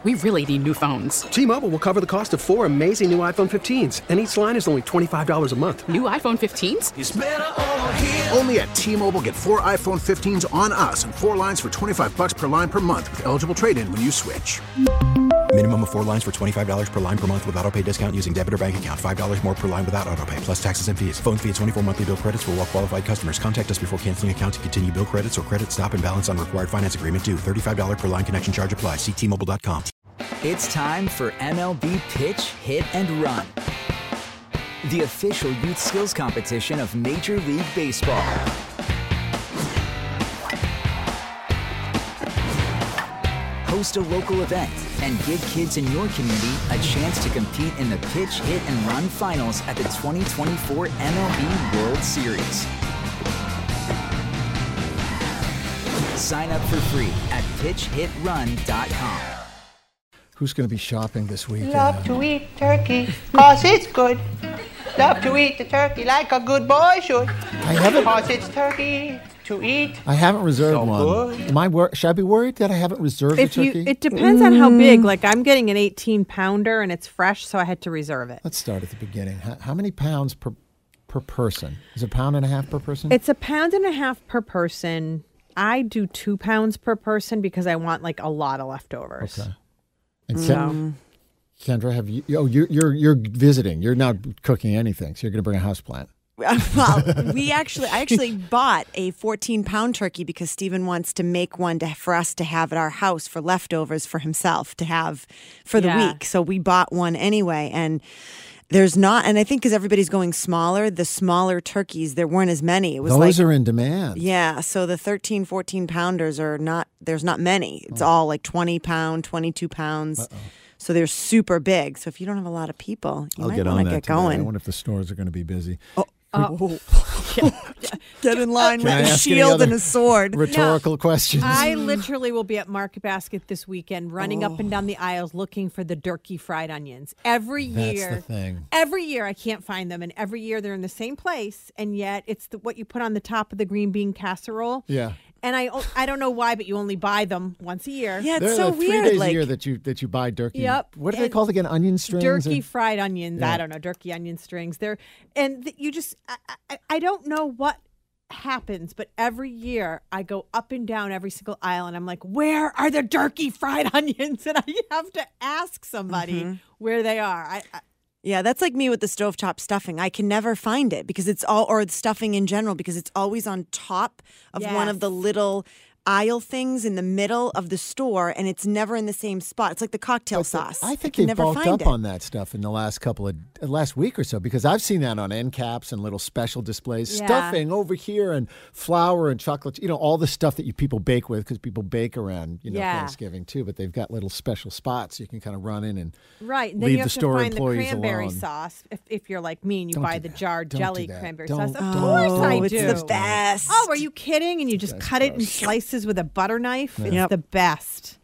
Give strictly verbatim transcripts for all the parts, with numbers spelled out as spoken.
we really need new phones. T-Mobile will cover the cost of four amazing new iPhone fifteens, and each line is only twenty-five dollars a month. New iPhone fifteens? It's better over here. Only at T-Mobile, get four iPhone fifteens on us and four lines for twenty-five dollars per line per month with eligible trade-in when you switch. Minimum of four lines for twenty-five dollars per line per month with autopay discount using debit or bank account. five dollars more per line without autopay, plus taxes and fees. Phone fee at twenty-four monthly bill credits for well-qualified customers. Contact us before canceling account to continue bill credits or credit stop and balance on required finance agreement due. thirty-five dollars per line connection charge applies. See T Mobile dot com. It's time for M L B Pitch, Hit, and Run, the official youth skills competition of Major League Baseball. Host a local event and give kids in your community a chance to compete in the Pitch, Hit, and Run finals at the twenty twenty-four M L B World Series. Sign up for free at pitch hit run dot com. Who's going to be shopping this weekend? Love to eat turkey, cause it's good. Love to eat the turkey like a good boy should. I haven't. Cause it's turkey to eat. I haven't reserved So one. good. Am I wor- should I be worried that I haven't reserved If a you, turkey? it depends on how big. Like I'm getting an eighteen pounder and it's fresh, so I had to reserve it. Let's start at the beginning. How, how many pounds per per person? Is it a pound and a half per person? It's a pound and a half per person. I do two pounds per person because I want like a lot of leftovers. Okay. And So- Ken- Kendra, have you? Oh, you're you're you're visiting. You're not cooking anything, so you're going to bring a houseplant. Well, we actually, I actually bought a fourteen pound turkey because Stephen wants to make one to, for us to have at our house for leftovers for himself to have for the Yeah. week. So we bought one anyway, and there's not, and I think because everybody's going smaller, the smaller turkeys, there weren't as many. It was Those like, are in demand. yeah, so the thirteen, fourteen pounders are not, there's not many. It's all like twenty pound, twenty-two pounds. Uh-oh. So they're super big. So if you don't have a lot of people, you I'll might get want on to that get today. going. I wonder if the stores are going to be busy. Oh, Oh. Get in line Can with I a ask any shield other and a sword. Rhetorical questions. I literally will be at Market Basket this weekend, running up and down the aisles looking for the turkey fried onions. Every That's year, the thing. every year I can't find them, and every year they're in the same place, and yet it's the, what you put on the top of the green bean casserole. Yeah. And I, I don't know why, but you only buy them once a year. Yeah, it's There so are three weird. days Like, a year that you that you buy turkey. Yep. What are they And called again? Onion strings? Turkey or- fried onions. Yeah. I don't know. Turkey onion strings. They're and th- you just I, I, I don't know what happens, but every year I go up and down every single aisle, and I'm like, where are the turkey fried onions? And I have to ask somebody Mm-hmm. where they are. I, I yeah, that's like me with the stovetop stuffing. I can never find it because it's all, or the stuffing in general, because it's always on top of one of Yes. the little aisle things in the middle of the store, and it's never in the same spot. It's like the cocktail But the- sauce. I think can they never bulked find up it. on that stuff in the last couple of uh, last week or so, because I've seen that on end caps and little special displays. Yeah. Stuffing over here and flour and chocolate, you know, all the stuff that you people bake with, because people bake around, you know, Yeah. Thanksgiving too. But they've got little special spots you can kind of run in and right. And then leave you have the store to find the employees cranberry alone. sauce if, if you're like me and you Don't buy do the that. jarred Don't do jelly that. cranberry Don't- sauce. Of don't course Oh, I it's do. the best. Oh, are you kidding? And you just That's cut it in gross. slices with a butter knife. It's Yep. the best.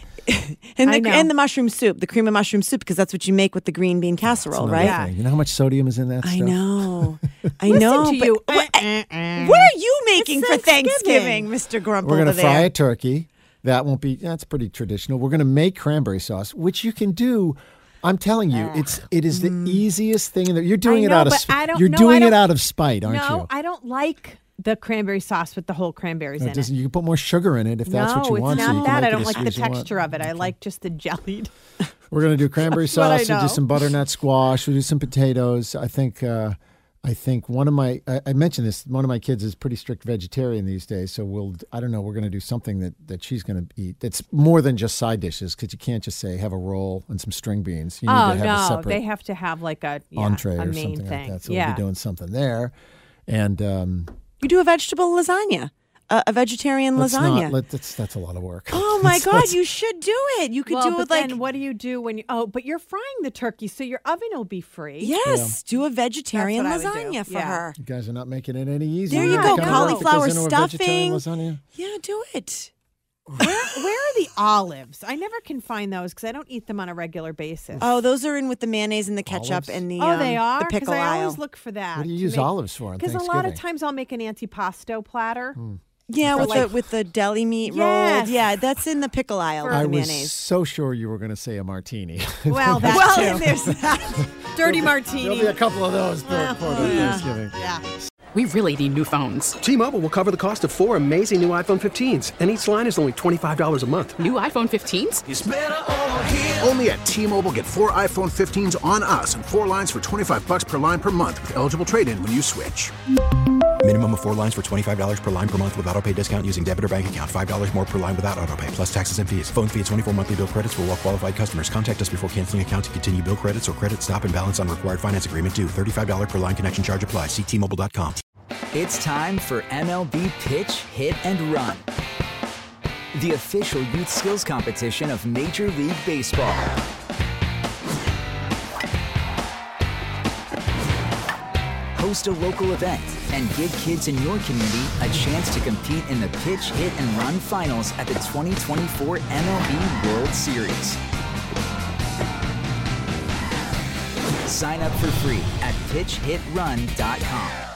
and I the know. and the mushroom soup, the cream of mushroom soup, because that's what you make with the green bean That's casserole, another right? Yeah. thing. You know how much sodium is in that I stuff? know. I Listen know. to but you. What, Uh, uh, uh. what are you making It's for Thanksgiving, Thanksgiving. Mister Grump We're over going to there? fry a turkey. That won't be, that's pretty traditional. We're going to make cranberry sauce, which you can do. I'm telling you, it's it is the easiest thing. In the, you're doing I it know, out of but sp- I don't- you're no, doing I it don't- out of spite, aren't no, you? I don't like the cranberry sauce with the whole cranberries No, it in doesn't- it. You can put more sugar in it if that's no, what you want. it's so you not can that. make I it don't as like sweet the as you want. texture of it. I like just the jellied. We're going to do cranberry That's what I sauce. We'll do know. some butternut squash. We'll do some potatoes. I think. Uh, I think one of my. I, I mentioned this. One of my kids is pretty strict vegetarian these days. So we'll. I don't know. We're going to do something that, that she's going to eat. That's more than just side dishes, because you can't just say have a roll and some string beans. You need Oh to have a no, separate they have to have like a yeah, entree a or main something thing. like that. So yeah. we'll be doing something there. And um, You do a vegetable lasagna, a, a vegetarian let's lasagna. not. Let, that's that's a lot of work. Oh my So God, let's- you should do it. You could well, do but it like then what do you do when you? Oh, but you're frying the turkey, so your oven will be free. yes, do a vegetarian That's what I would do. lasagna for Yeah. her. You guys are not making it any easier. There you Yeah, go, I know. cauliflower Goes into a vegetarian stuffing. lasagna. Yeah, do it. Where where are the olives? I never can find those because I don't eat them on a regular basis. Oh, those are in with the mayonnaise and the ketchup Olives? and the Oh, um, they are? the 'Cause pickle I aisle. always look for that. What do you to use make- olives for on Because a Thanksgiving? lot of times I'll make an antipasto platter, Yeah, with like- the with the deli meat Yes. rolled. Yeah, that's in the pickle aisle. I the was mayonnaise. so sure you were going to say a martini. Well, that Well, too. and there's that. Dirty There'll martini. be a couple of those for, for the Thanksgiving. Yeah. We really need new phones. T-Mobile will cover the cost of four amazing new iPhone fifteens, and each line is only twenty-five dollars a month. New iPhone fifteens? Only at T-Mobile, get four iPhone fifteens on us and four lines for twenty-five bucks per line per month with eligible trade-in when you switch. Minimum of four lines for twenty-five dollars per line per month with autopay discount using debit or bank account. five dollars more per line without autopay, plus taxes and fees. Phone fee at twenty-four monthly bill credits for well qualified customers. Contact us before canceling account to continue bill credits or credit stop and balance on required finance agreement due. thirty-five dollars per line connection charge applies. See T Mobile dot com. It's time for M L B Pitch, Hit, and Run, the official youth skills competition of Major League Baseball. Host a local event and give kids in your community a chance to compete in the Pitch, Hit, and Run finals at the twenty twenty-four M L B World Series. Sign up for free at pitch hit run dot com.